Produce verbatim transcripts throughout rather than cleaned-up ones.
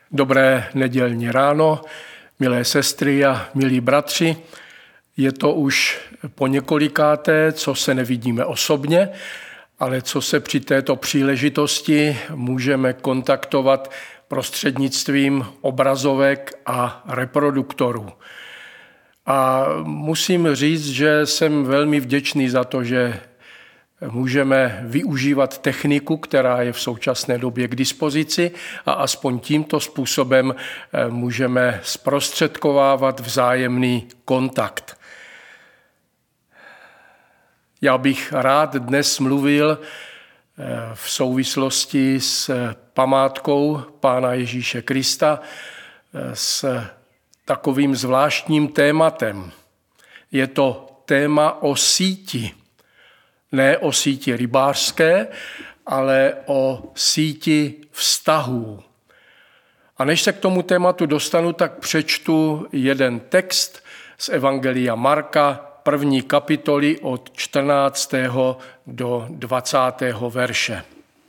Dobré nedělní ráno, milé sestry a milí bratři. Je to už po několikáté, co se nevidíme osobně, ale co se při této příležitosti můžeme kontaktovat prostřednictvím obrazovek a reproduktorů. A musím říct, že jsem velmi vděčný za to, že můžeme využívat techniku, která je v současné době k dispozici a aspoň tímto způsobem můžeme zprostředkovávat vzájemný kontakt. Já bych rád dnes mluvil v souvislosti s památkou Pána Ježíše Krista s takovým zvláštním tématem. Je to téma o síti. Ne o síti rybářské, ale o síti vztahů. A než se k tomu tématu dostanu, tak přečtu jeden text z Evangelia Marka, první kapitoly od čtrnáctého do dvacátého verše.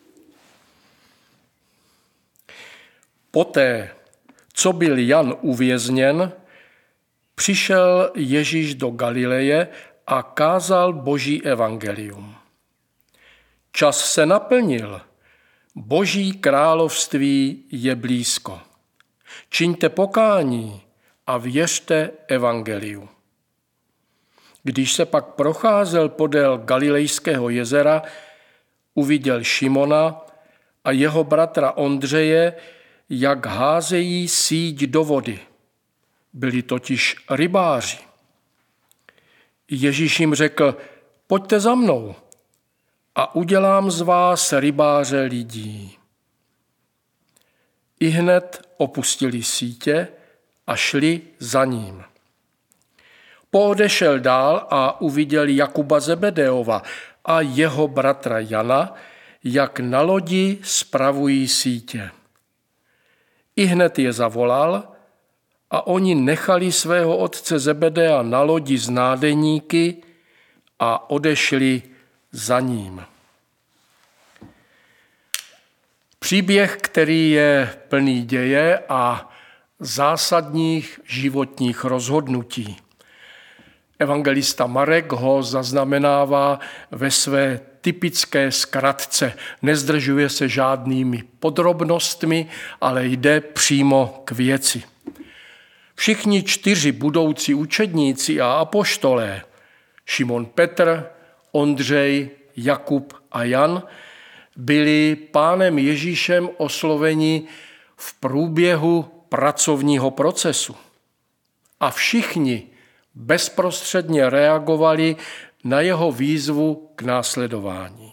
Poté, co byl Jan uvězněn, přišel Ježíš do Galileje a kázal Boží evangelium. Čas se naplnil, Boží království je blízko. Čiňte pokání a věřte evangeliu. Když se pak procházel podél Galilejského jezera, uviděl Šimona a jeho bratra Ondřeje, jak házejí síť do vody. Byli totiž rybáři. Ježíš jim řekl, pojďte za mnou a udělám z vás rybáře lidí. Ihned opustili sítě a šli za ním. Poodešel dál a uviděl Jakuba Zebedeova a jeho bratra Jana, jak na lodi spravují sítě. Ihned je zavolal a oni nechali svého otce Zebedea na lodi s nádeníky a odešli za ním. Příběh, který je plný děje a zásadních životních rozhodnutí. Evangelista Marek ho zaznamenává ve své typické zkratce. Nezdržuje se žádnými podrobnostmi, ale jde přímo k věci. Všichni čtyři budoucí učedníci a apoštolé, Šimon Petr, Ondřej, Jakub a Jan, byli Pánem Ježíšem osloveni v průběhu pracovního procesu. A všichni bezprostředně reagovali na jeho výzvu k následování.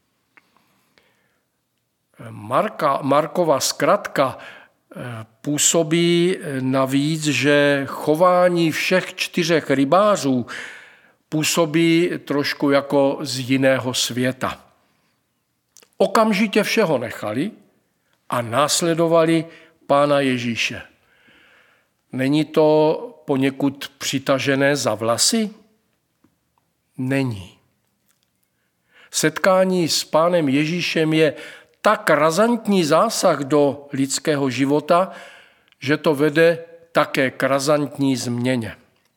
Marka, Markova zkratka působí navíc, že chování všech čtyřech rybářů působí trošku jako z jiného světa. Okamžitě všeho nechali a následovali Pána Ježíše. Není to poněkud přitažené za vlasy? Není. Setkání s Pánem Ježíšem je tak razantní zásah do lidského života, že to vede také k razantní změně.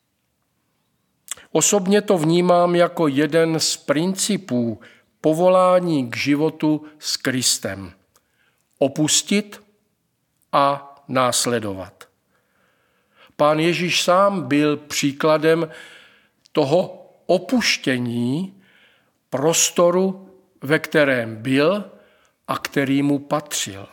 Osobně to vnímám jako jeden z principů povolání k životu s Kristem. Opustit a následovat. Pán Ježíš sám byl příkladem toho opuštění prostoru, ve kterém byl a který mu patřil.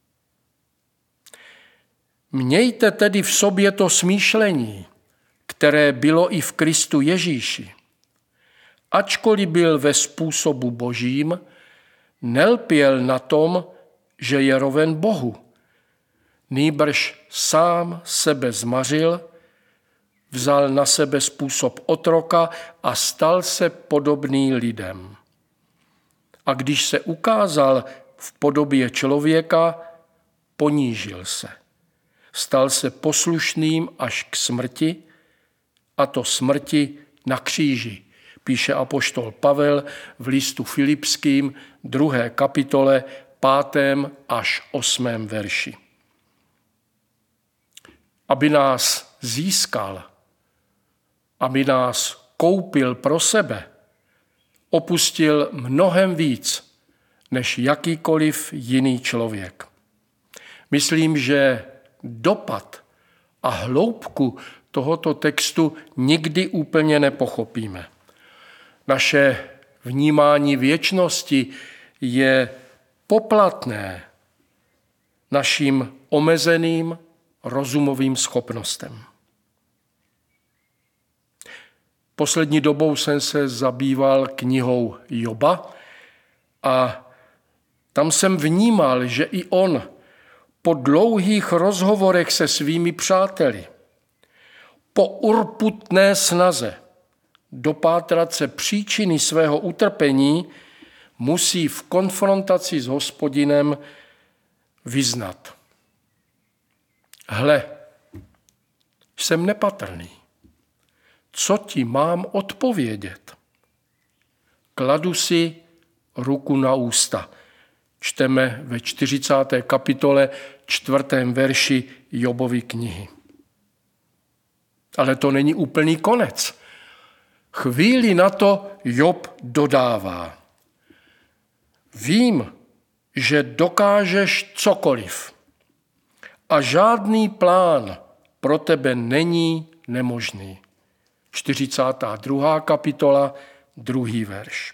Mějte tedy v sobě to smýšlení, které bylo i v Kristu Ježíši. Ačkoliv byl ve způsobu božím, nelpěl na tom, že je roven Bohu. Nýbrž sám sebe zmařil, vzal na sebe způsob otroka a stal se podobný lidem. A když se ukázal v podobě člověka, ponížil se. Stal se poslušným až k smrti, a to smrti na kříži, píše apoštol Pavel v listu Filipským, druhé kapitole, pátém až osmém verši. aby nás získal, aby nás koupil pro sebe, opustil mnohem víc než jakýkoliv jiný člověk. Myslím, že dopad a hloubku tohoto textu nikdy úplně nepochopíme. Naše vnímání věčnosti je poplatné našim omezeným rozumovým schopnostem. Poslední dobou jsem se zabýval knihou Joba a tam jsem vnímal, že i on po dlouhých rozhovorech se svými přáteli, po urputné snaze dopátrat se příčiny svého utrpení, musí v konfrontaci s Hospodinem vyznat: Hle, jsem nepatrný. Co ti mám odpovědět? Kladu si ruku na ústa. Čteme ve čtyřicáté kapitole čtvrtém verši Jobovy knihy. Ale to není úplný konec. Chvíli na to Job dodává: Vím, že dokážeš cokoliv a žádný plán pro tebe není nemožný. čtyřicátá druhá kapitola, druhý verš.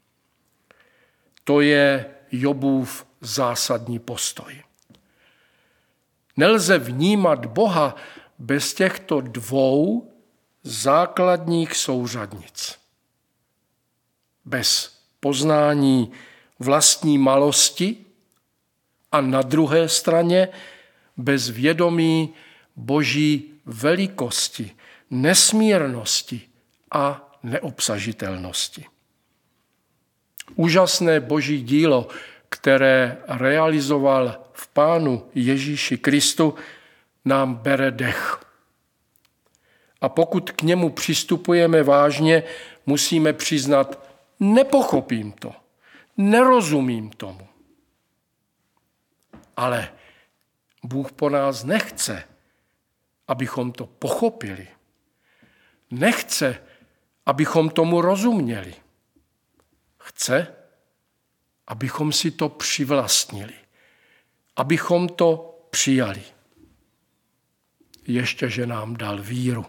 To je Jobův zásadní postoj. Nelze vnímat Boha bez těchto dvou základních souřadnic. Bez poznání vlastní malosti a na druhé straně bez vědomí Boží velikosti, nesmírnosti a neobsažitelnosti. Úžasné Boží dílo, které realizoval v Pánu Ježíši Kristu, nám bere dech. A pokud k němu přistupujeme vážně, musíme přiznat: nepochopím to, nerozumím tomu. Ale Bůh po nás nechce, abychom to pochopili. Nechce, abychom tomu rozuměli. Chce, abychom si to přivlastnili, abychom to přijali. Ještě, že nám dal víru.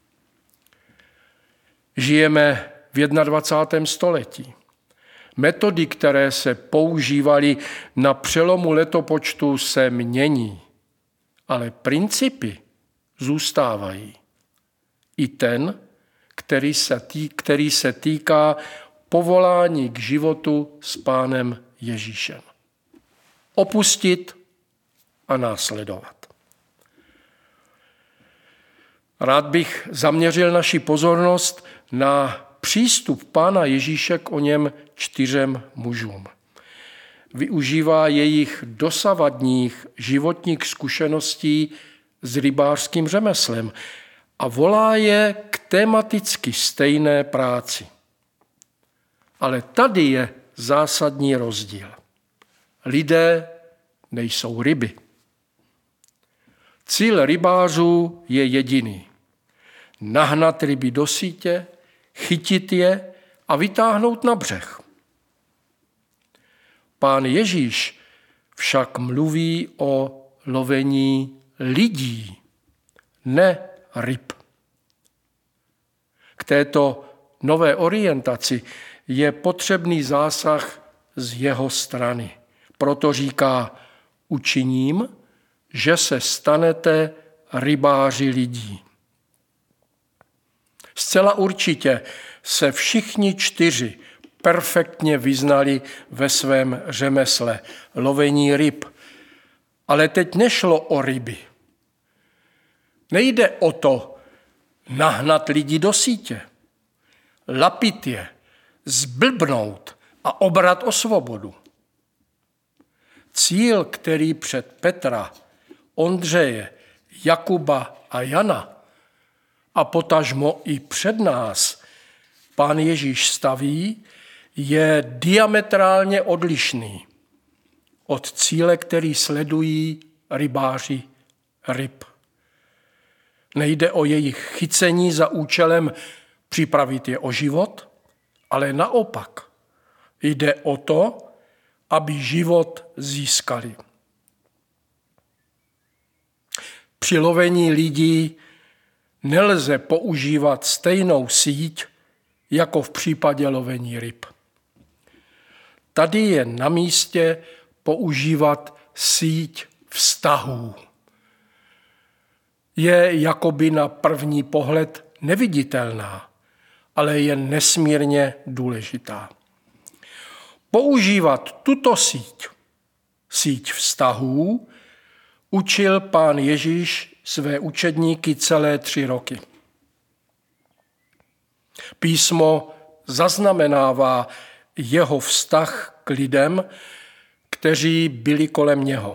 Žijeme v dvacátém prvním století. Metody, které se používaly na přelomu letopočtu, se mění, ale principy zůstávají. I ten, který se, tý, který se týká povolání k životu s Pánem Ježíšem. Opustit a následovat. Rád bych zaměřil naši pozornost na přístup Pána Ježíše k oněm čtyřem mužům. Využívá jejich dosavadních životních zkušeností s rybářským řemeslem a volá je k tematicky stejné práci. Ale tady je zásadní rozdíl. Lidé nejsou ryby. Cíl rybářů je jediný. Nahnat ryby do sítě, chytit je a vytáhnout na břeh. Pán Ježíš však mluví o lovení lidí, ne ryb. K této nové orientaci je potřebný zásah z jeho strany. Proto říká: učiním, že se stanete rybáři lidí. Zcela určitě se všichni čtyři perfektně vyznali ve svém řemesle lovení ryb. Ale teď nešlo o ryby. Nejde o to nahnat lidi do sítě, lapit je, zblbnout a obrat o svobodu. Cíl, který před Petra, Ondřeje, Jakuba a Jana a potažmo i před nás Pán Ježíš staví, je diametrálně odlišný od cíle, který sledují rybáři ryb. Nejde o jejich chycení za účelem připravit je o život, ale naopak jde o to, aby život získali. Při lovení lidí nelze používat stejnou síť jako v případě lovení ryb. Tady je na místě používat síť vztahů. Je jakoby na první pohled neviditelná, ale je nesmírně důležitá. Používat tuto síť, síť vztahů, učil Pán Ježíš své učedníky celé tři roky. Písmo zaznamenává jeho vztah k lidem, kteří byli kolem něho.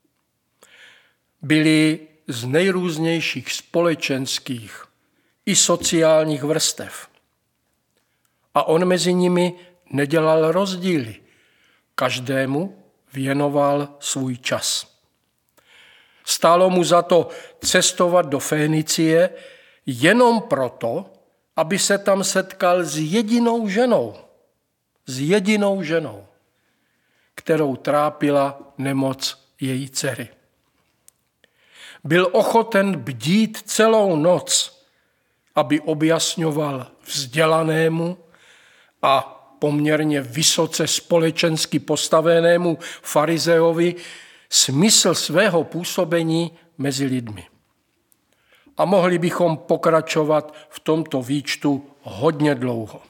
Byli z nejrůznějších společenských i sociálních vrstev. A on mezi nimi nedělal rozdíly. Každému věnoval svůj čas. Stálo mu za to cestovat do Fénicie jenom proto, aby se tam setkal s jedinou ženou. S jedinou ženou, kterou trápila nemoc její dcery. Byl ochoten bdít celou noc, aby objasňoval vzdělanému a poměrně vysoce společensky postavenému farizeovi smysl svého působení mezi lidmi. A mohli bychom pokračovat v tomto výčtu hodně dlouho.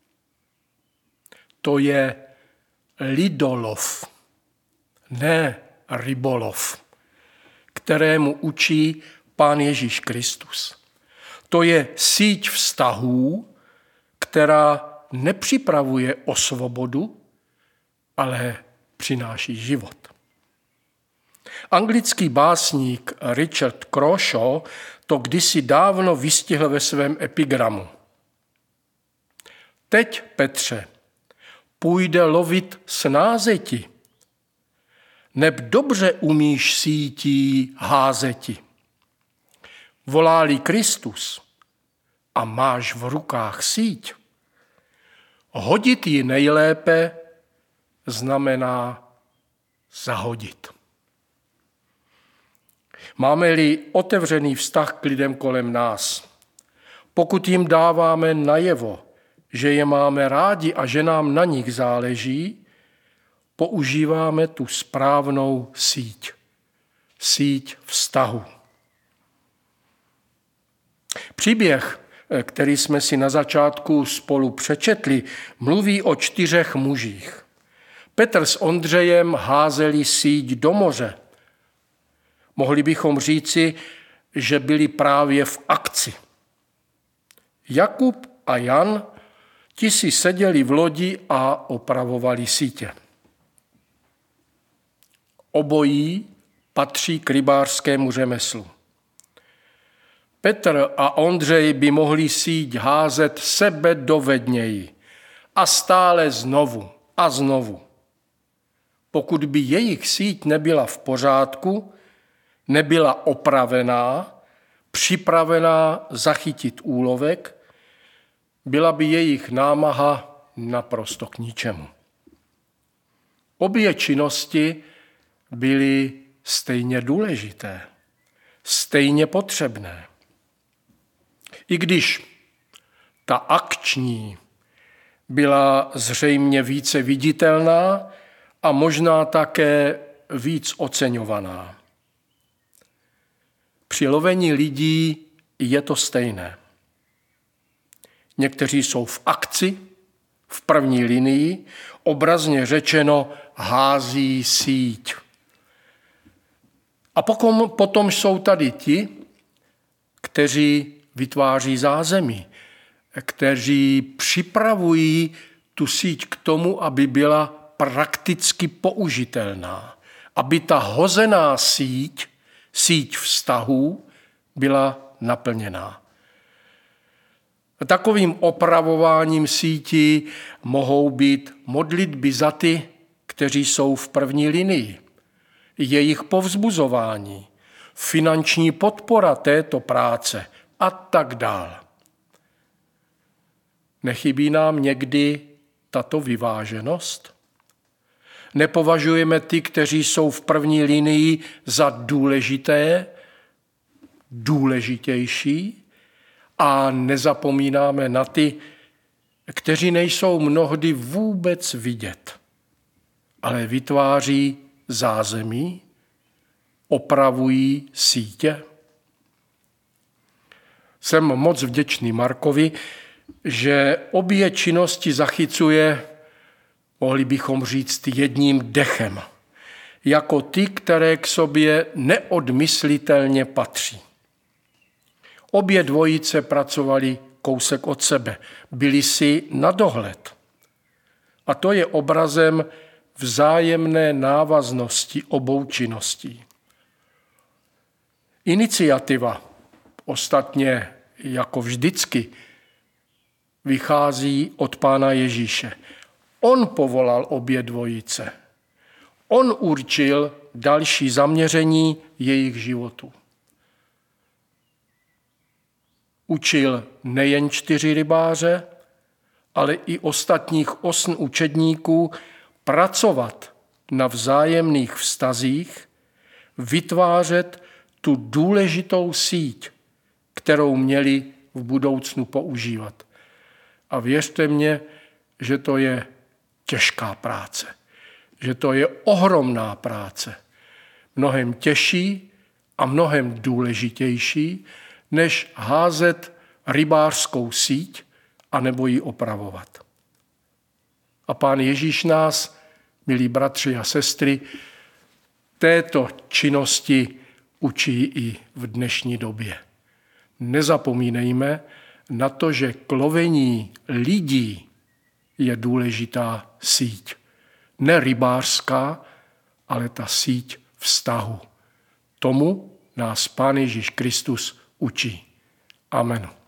To je lidolov, ne rybolov, kterému učí Pán Ježíš Kristus. To je síť vztahů, která nepřipravuje o svobodu, ale přináší život. Anglický básník Richard Croshaw to kdysi dávno vystihl ve svém epigramu. Teď, Petře, půjde lovit snázeti, neb dobře umíš sítí házeti. Volá-li Kristus a máš v rukách síť, hodit ji nejlépe znamená zahodit. Máme-li otevřený vztah k lidem kolem nás, pokud jim dáváme najevo, že je máme rádi a že nám na nich záleží, používáme tu správnou síť. Síť vztahu. Příběh, který jsme si na začátku spolu přečetli, mluví o čtyřech mužích. Petr s Ondřejem házeli síť do moře. Mohli bychom říci, že byli právě v akci. Jakub a Jan, ti si seděli v lodi a opravovali sítě. Obojí patří k rybářskému řemeslu. Petr a Ondřej by mohli síť házet sebedovedněji a stále znovu a znovu. Pokud by jejich síť nebyla v pořádku, nebyla opravená, připravená zachytit úlovek, byla by jejich námaha naprosto k ničemu. Obě činnosti byly stejně důležité, stejně potřebné. I když ta akční byla zřejmě více viditelná a možná také víc oceňovaná. Při lovení lidí je to stejné. Někteří jsou v akci, v první linii, obrazně řečeno hází síť. A potom, potom jsou tady ti, kteří vytváří zázemí, kteří připravují tu síť k tomu, aby byla prakticky použitelná, aby ta hozená síť, síť vztahů, byla naplněná. Takovým opravováním sítí mohou být modlitby za ty, kteří jsou v první linii, jejich povzbuzování, finanční podpora této práce a tak dál. Nechybí nám někdy tato vyváženost? Nepovažujeme ty, kteří jsou v první linii, za důležité, důležitější a nezapomínáme na ty, kteří nejsou mnohdy vůbec vidět, ale vytváří zázemí, opravují sítě? Jsem moc vděčný Markovi, že obě činnosti zachycuje, mohli bychom říct, jedním dechem, jako ty, které k sobě neodmyslitelně patří. Obě dvojice pracovali kousek od sebe, byli si na dohled. A to je obrazem vzájemné návaznosti obou činností. Iniciativa, ostatně jako vždycky, vychází od Pána Ježíše. On povolal obě dvojice. On určil další zaměření jejich životů. Učil nejen čtyři rybáře, ale i ostatních osm učedníků pracovat na vzájemných vztazích, vytvářet tu důležitou síť, kterou měli v budoucnu používat. A věřte mě, že to je těžká práce, že to je ohromná práce, mnohem těžší a mnohem důležitější, než házet rybářskou síť anebo ji opravovat. A Pán Ježíš nás, milí bratři a sestry, této činnosti učí i v dnešní době. Nezapomínejme na to, že k lovení lidí je důležitá síť. Ne rybářská, ale ta síť vztahu. Tomu nás Pán Ježíš Kristus učí. Amen.